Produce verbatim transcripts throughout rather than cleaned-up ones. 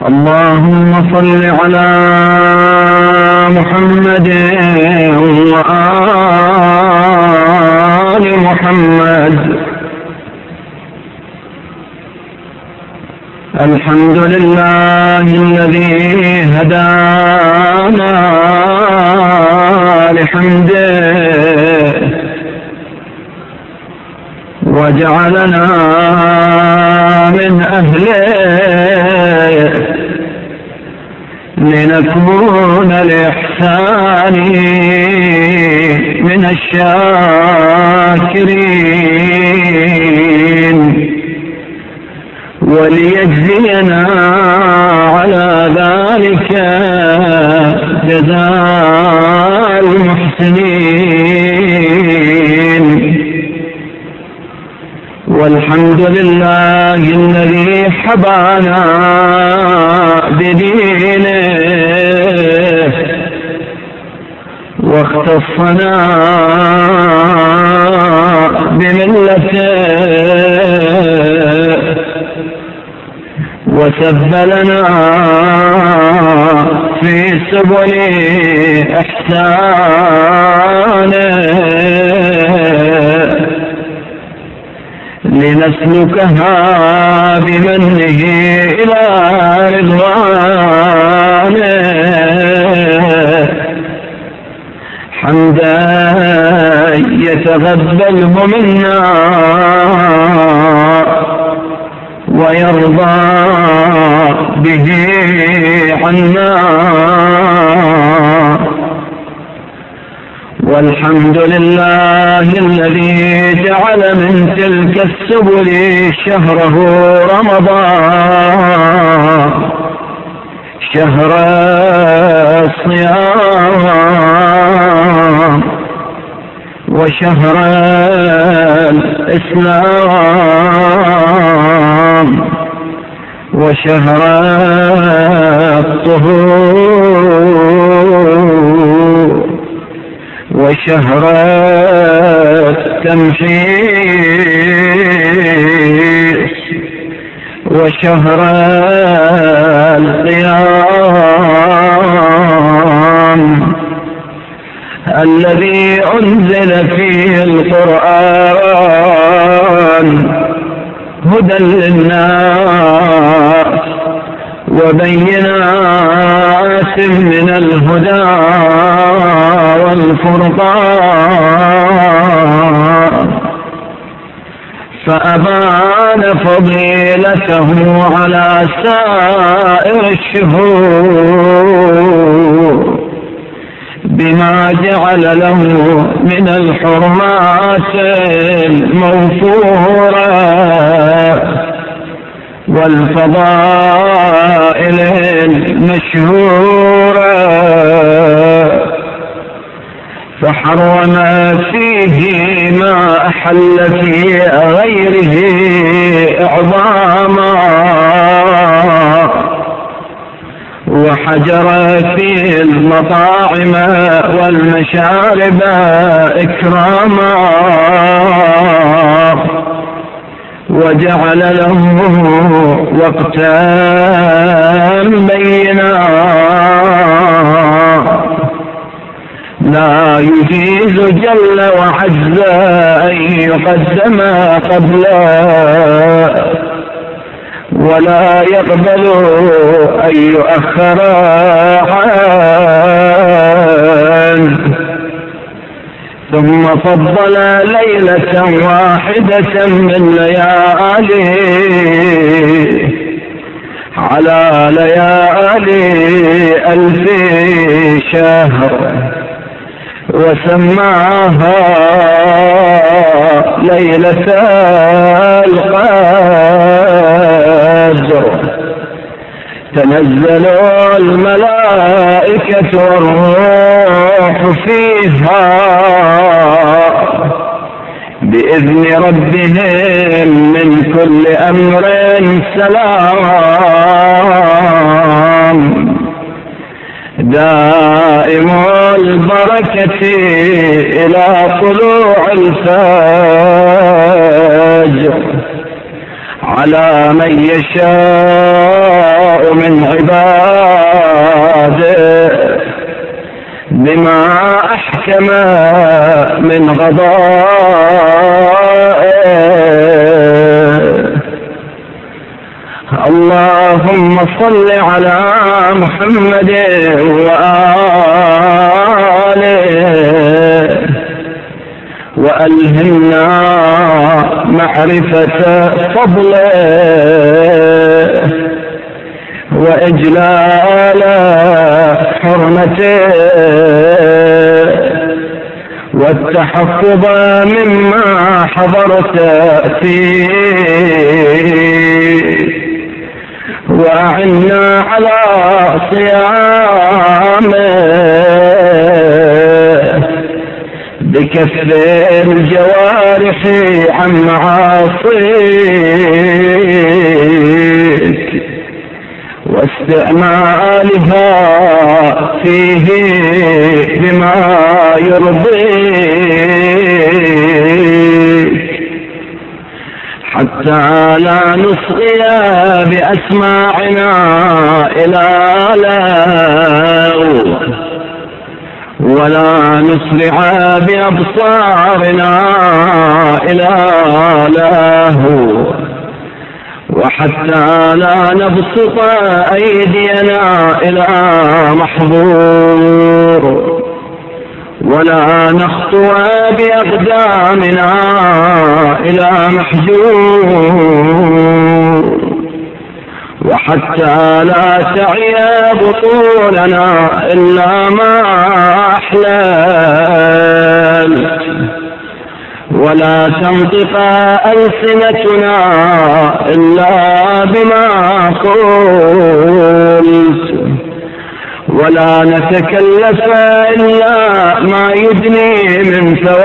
اللهم صل على محمد وآل محمد. الحمد لله الذي هدانا لحمده وجعلنا من أهله لنكون لإحسانه من الشاكرين وليجزينا على ذلك جزاء المحسنين. والحمد لله الذي حبانا بدينه واختصنا بملته وسبلنا في سبل إحسانه لنسلكها بمنه إلى رضوانه حمدا يتقبله منا ويرضى به عنا. والحمد لله الذي جعل من تلك السبل شهره رمضان شهر الصيام وشهر الإسلام وشهر الطهور وشهر التمحيص وشهر القيام الذي أنزل فيه القرآن هدى للناس وبينات من الهدى والفرقان فأبان فضيلته على سائر الشهور بما جعل له من الحرمات الموفورة والفضائل المشهورة فحرم فيه ما أحل في غيره إعظاما وحجر فيه المطاعم والمشارب إكراما وجعل له وقتا بينا لا يجيز جل وعز أن يقدم قبله ولا يقبل أن يؤخر عنه ثم فضل ليلة واحدة من لياليه على ليالي ألف شهر وسماها ليلة القدر تنزل الملائكة والروح فيها بإذن ربهم من كل أمر سلام دائم البركة إلى طلوع الفجر على من يشاء من عباده تقدم من غضائه. اللهم صل على محمد وآله وألهمنا معرفة فضله وإجلال حرمته والتحفظ مما حضرت فيه، وأعنا على صيامه بكف الجوارح عن معاصيك واستعمالها فيه بما يرضيك، حتى لا نصغي بأسماعنا إلى لغو ولا نسرع بأبصارنا إلى لهو، وحتى لا نبسط أيدينا إلى محظور ولا نخطو بأقدامنا إلى محجور، وحتى لا تعي بطولنا إلا ما أحللت، ولا تنطق ألسنتنا إلا بما قلت، ولا نتكلف إلا ما يدني من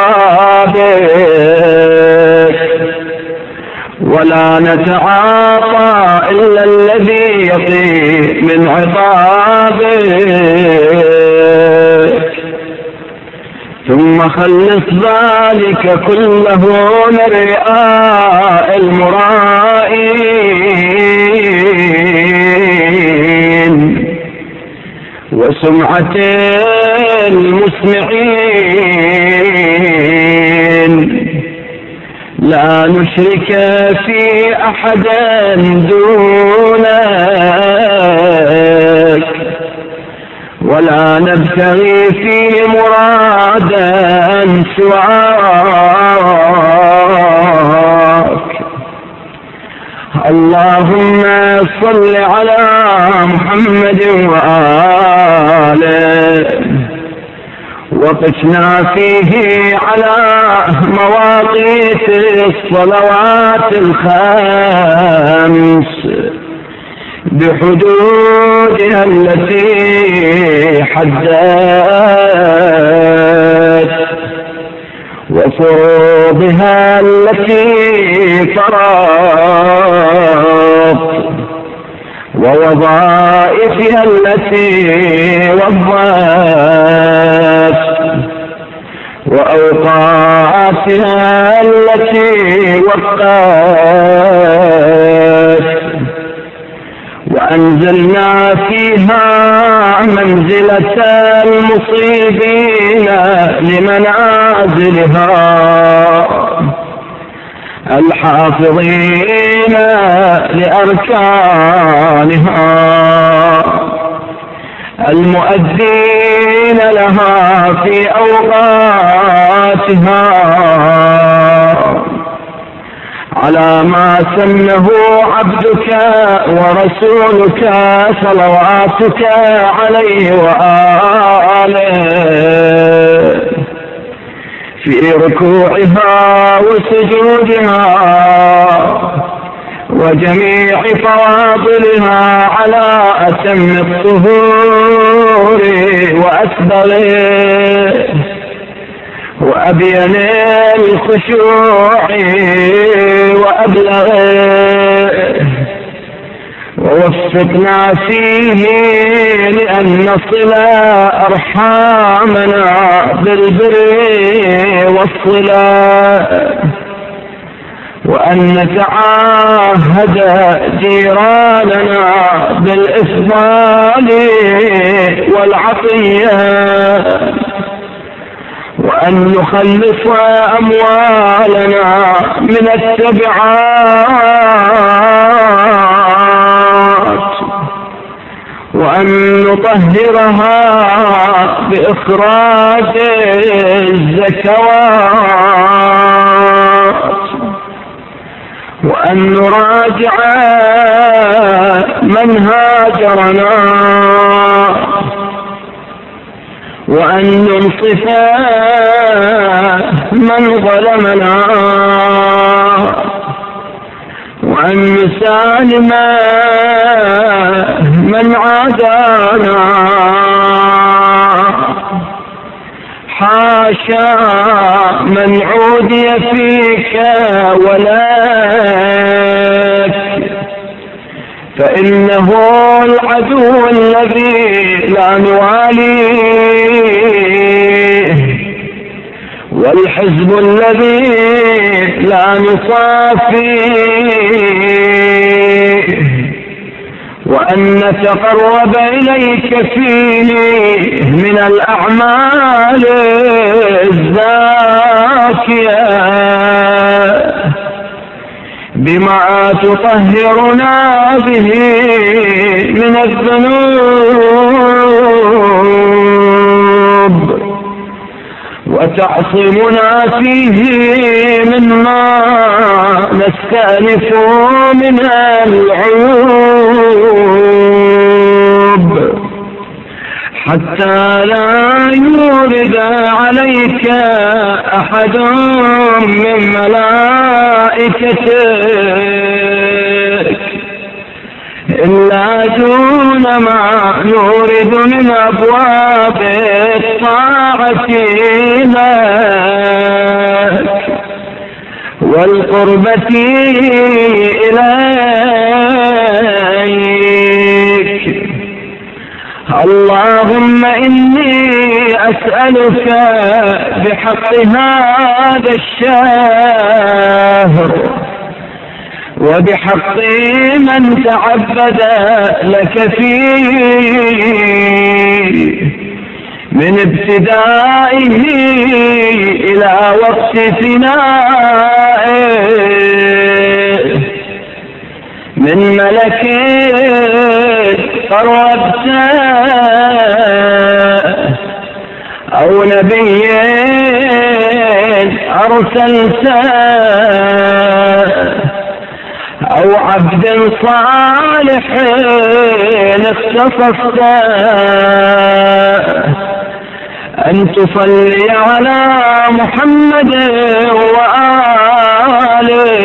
ثوابك، ولا نتعاطى إلا الذي يقي من عقابك، ثم خلص ذلك كله من رئاء المرائين وسمعة المسمعين، لا نشرك في أحد دونك، ولا نبتغي فيه مرادا سواك. اللهم صل على محمد وآله وقفنا فيه على مواقيت الصلوات الخمس بحدودها التي حددت وفروضها التي فرضت ووظائفها التي وظفت وأوقاتها التي وقت، وأنزلنا فيها منزلة المصيبين لمنازلها الحافظين لأركانها المؤدين لها في أوقاتها على ما سنه عبدك ورسولك صلواتك عليه وآله في ركوعها وسجودها وجميع فواضلها على أتم الطهور وأسبغه وأبين الخشوع وأبلغه، ووفقنا فيه لأن نصل أرحامنا بالبر والصلاة، وأن نتعاهد جيراننا بالإفضال والعطية، وأن نخلص أموالنا من التبعات، وأن نطهرها بإخراج الزكوات، وأن نراجع من هاجرنا، وأن ننصف من ظلمنا، وأن نسالم من عادانا. حاشا من عودي فيك ولك، فإنه العدو الذي لا نواليه، والحزب الذي لا نصافيه، وأن نتقرب إليك فيه من الأعمال الزاكية بما تطهرنا به من الذنوب، وتعصمنا فيه مما نستأنف من العيوب، حتى لا يورد عليك أحد من ملائكتك إلا دون ما نورد من أبواب الطاعة لك والقربة إليك. اللهم إني أسألك بحق هذا الشهر وبحق من تعبد لك فيه من ابتدائه إلى وقت فنائه، من ملك قربته أو نبي أرسلته أو عبد صالح اختصصته، أن تصلي على محمد وآله،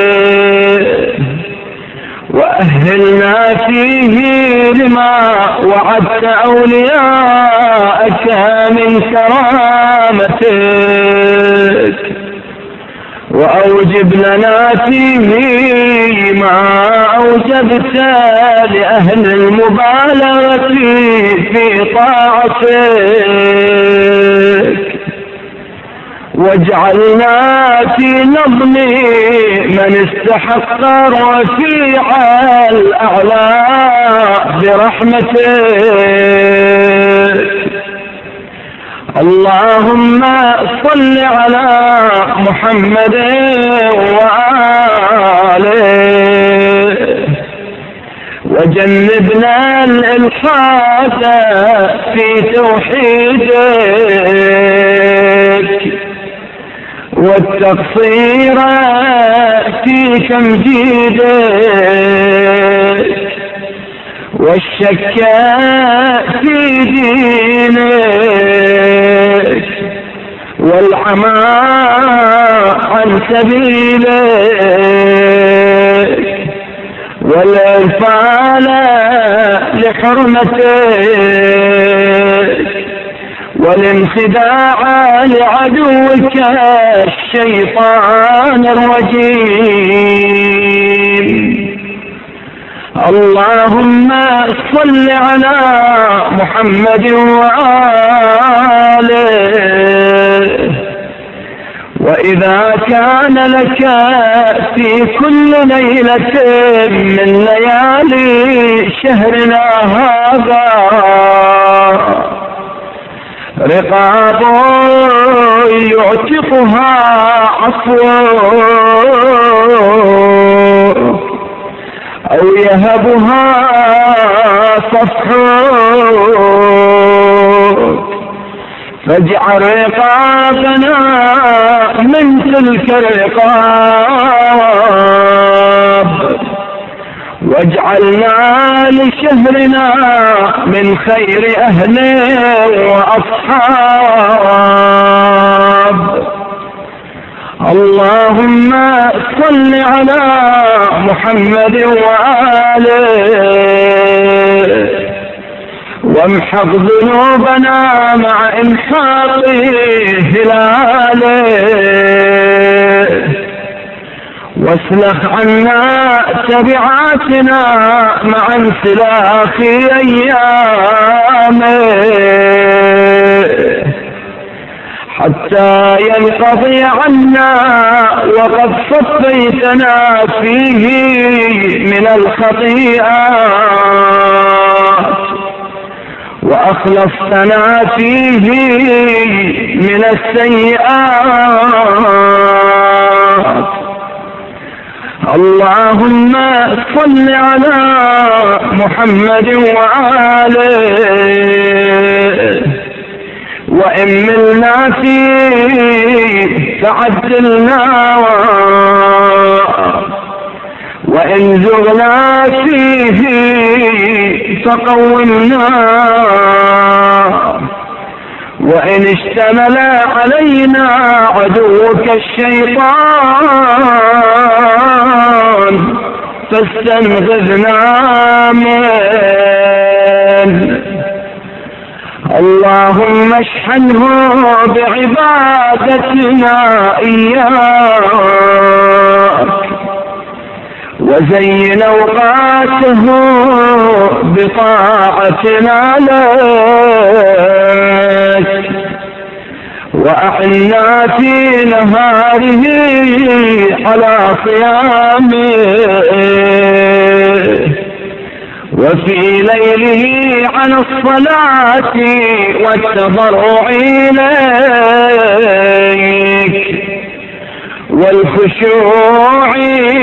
وأهلنا فيه لما وعدت أولياءك من كرامتك، وأوجب لنا فيه ما أوجبت لأهل المبالغة في طاعتك، واجعلنا في نظم من استحق رفيع الأعلاء برحمتك. اللهم صل على محمد وآله، وجنبنا الإلحاد في توحيدك والتقصير في تمجيدك والشك في دينك والعمى عن سبيلك والإغفال لحرمتك والانخداع لعدوك الشيطان الرجيم. اللهم صل على محمد وآله. وإذا كان لك في كل ليلة من ليالي شهرنا هذا رقاب يعتقها عفوه أو يهبها صفحه، فاجعل رقابنا من تلك الرقاب، واجعلنا لشهرنا من خير أهل وأصحاب. اللهم صل على محمد وآله، وامحق ذنوبنا مع إمحاق هلاله، واسلخ عنا تبعاتنا مع انسلاخ أيامه، حتى ينقضي عنا وقد صفيتنا فيه من الخطيئات، وأخلصتنا فيه من السيئات. اللهم صل على محمد وآله، وإن ملنا فيه فعدلنا، وإن زغنا فيه فقومنا، وإن اشتمل علينا عدوك الشيطان فاستنغذنا منه. اللهم اشحنه بعبادتنا إياك، وزين أوقاته بطاعتنا لك، وأعنا في نهاره على صيامه، وفي ليله على الصلاة والتضرع إليك والخشوع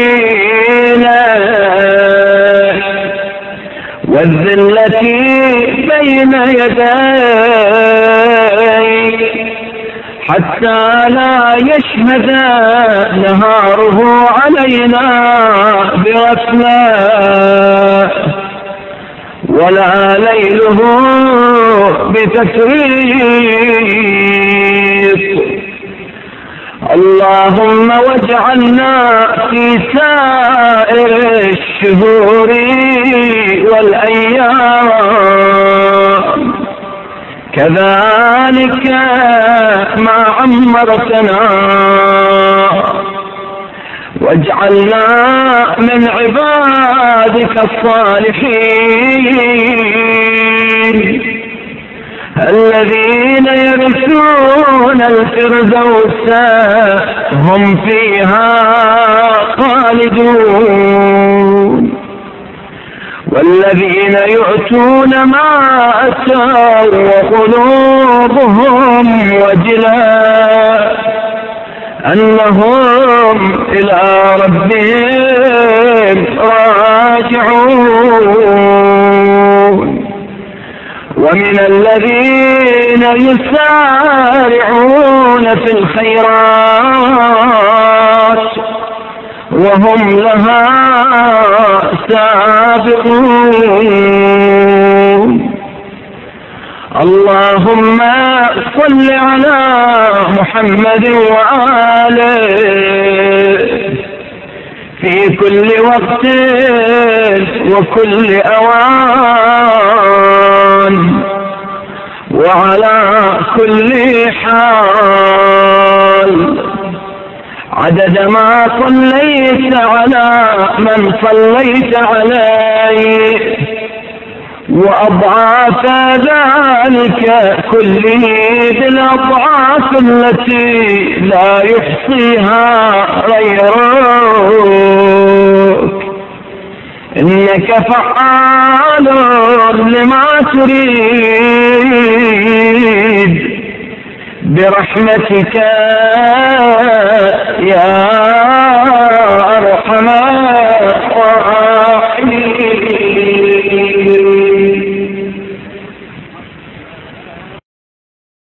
إليك والذلة بين يديك، حتى لا يشهد نهاره علينا بغفلة، ولا ليله بتفريط. اللهم واجعلنا في سائر الشهور والأيام كذلك ما عمرتنا، واجعلنا من عبادك الصالحين الذين يرثون الفردوس هم فيها خالدون، والذين يؤتون ما أتوا وقلوبهم وجلة أنهم إلى ربهم راجعون. ومن الذين يسارعون في الخيرات وهم لها سابقون. اللهم صل على محمد وآله في كل وقت وكل أوان وعلى كل حال، عدد ما صليت على من صليت عليه، وأضعاف ذلك كله بالأضعاف التي لا يحصيها غيرك، إنك فعال لما تريد. برحمتك يا